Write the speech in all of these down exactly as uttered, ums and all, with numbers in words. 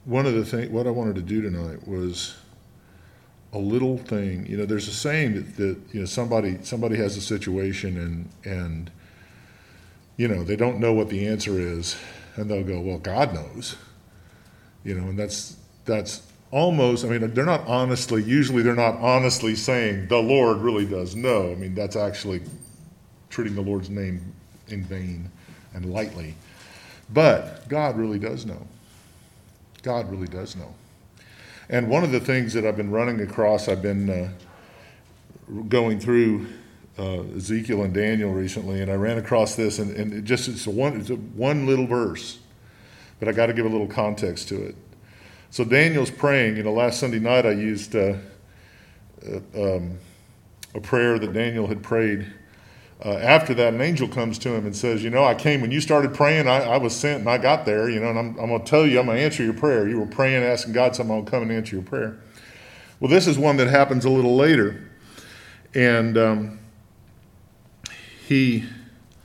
one of the things, what I wanted to do tonight was a little thing. You know, there's a saying that, that you know somebody somebody has a situation and and you know they don't know what the answer is, and they'll go, "Well, God knows." You know, and that's that's almost. I mean, they're not honestly. Usually, they're not honestly saying the Lord really does know. I mean, that's actually treating the Lord's name in vain and lightly. But God really does know. God really does know. And one of the things that I've been running across, I've been uh, going through uh, Ezekiel and Daniel recently, and I ran across this, and, and it just it's a one it's a one little verse, but I got to give a little context to it. So Daniel's praying. You know, last Sunday night I used uh, uh, um, a prayer that Daniel had prayed. Uh, after that, an angel comes to him and says, you know, I came when you started praying, I, I was sent and I got there, you know, and I'm, I'm going to tell you, I'm going to answer your prayer. You were praying, asking God something, I'll come and answer your prayer. Well, this is one that happens a little later. And um, he,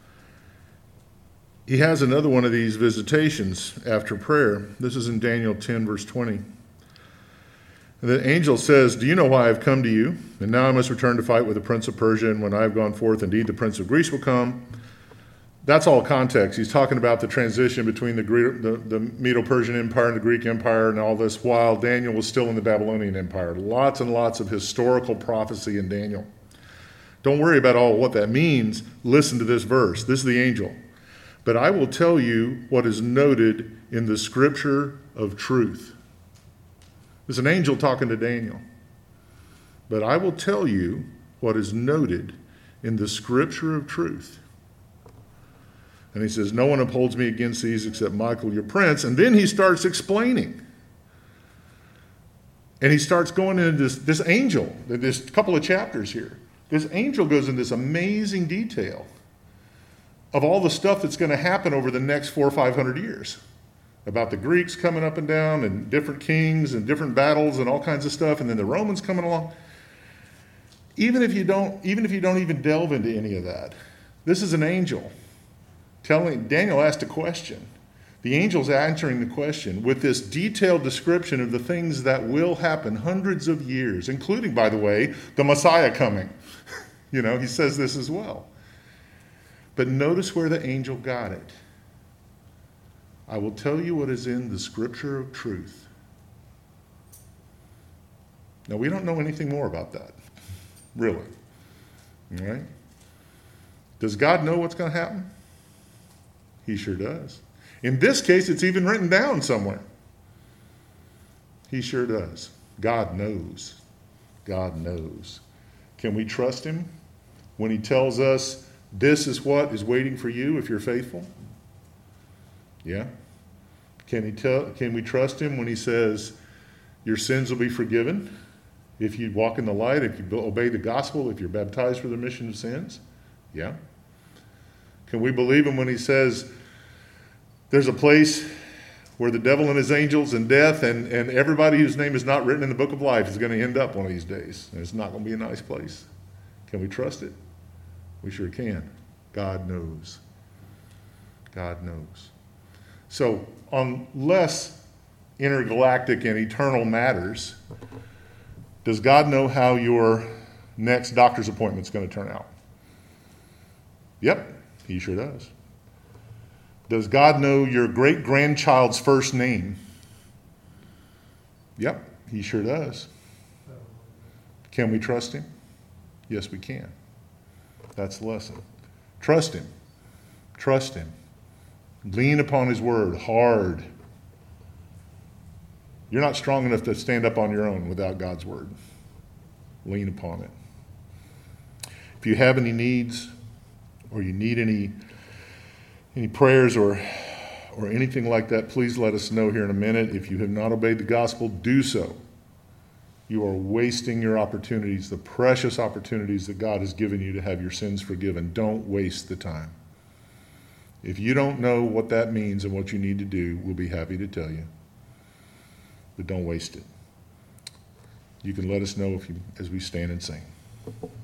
he has another one of these visitations after prayer. This is in Daniel ten, verse twenty. The angel says, do you know why I've come to you? And now I must return to fight with the prince of Persia, and when I have gone forth, indeed the prince of Greece will come. That's all context. He's talking about the transition between the, the, the Medo-Persian Empire and the Greek Empire and all this, while Daniel was still in the Babylonian Empire. Lots and lots of historical prophecy in Daniel. Don't worry about all what that means. Listen to this verse. This is the angel. But I will tell you what is noted in the scripture of truth. There's an angel talking to Daniel. But I will tell you what is noted in the scripture of truth. And he says, no one upholds me against these except Michael, your prince. And then he starts explaining. And he starts going into this, this angel, this couple of chapters here. This angel goes into this amazing detail of all the stuff that's going to happen over the next four or five hundred years. About the Greeks coming up and down and different kings and different battles and all kinds of stuff, and then the Romans coming along. Even if you don't, even if you don't even delve into any of that, this is an angel telling. Daniel asked a question. The angel's answering the question with this detailed description of the things that will happen hundreds of years, including, by the way, the Messiah coming. You know, he says this as well. But notice where the angel got it. I will tell you what is in the scripture of truth. Now, we don't know anything more about that, really. All right? Does God know what's going to happen? He sure does. In this case, it's even written down somewhere. He sure does. God knows. God knows. Can we trust him when he tells us this is what is waiting for you if you're faithful? Yeah. Can he tell? Can we trust him when he says your sins will be forgiven if you walk in the light, if you obey the gospel, if you're baptized for the remission of sins? Yeah. Can we believe him when he says there's a place where the devil and his angels and death and, and everybody whose name is not written in the book of life is going to end up one of these days, and it's not going to be a nice place? Can we trust it? We sure can. God knows. God knows. So on less intergalactic and eternal matters, does God know how your next doctor's appointment is going to turn out? Yep, he sure does. Does God know your great-grandchild's first name? Yep, he sure does. Can we trust him? Yes, we can. That's the lesson. Trust him. Trust him. Lean upon his word hard. You're not strong enough to stand up on your own without God's word. Lean upon it. If you have any needs or you need any any prayers or or anything like that, please let us know here in a minute. If you have not obeyed the gospel, do so. You are wasting your opportunities, the precious opportunities that God has given you to have your sins forgiven. Don't waste the time. If you don't know what that means and what you need to do, we'll be happy to tell you. But don't waste it. You can let us know if you, as we stand and sing.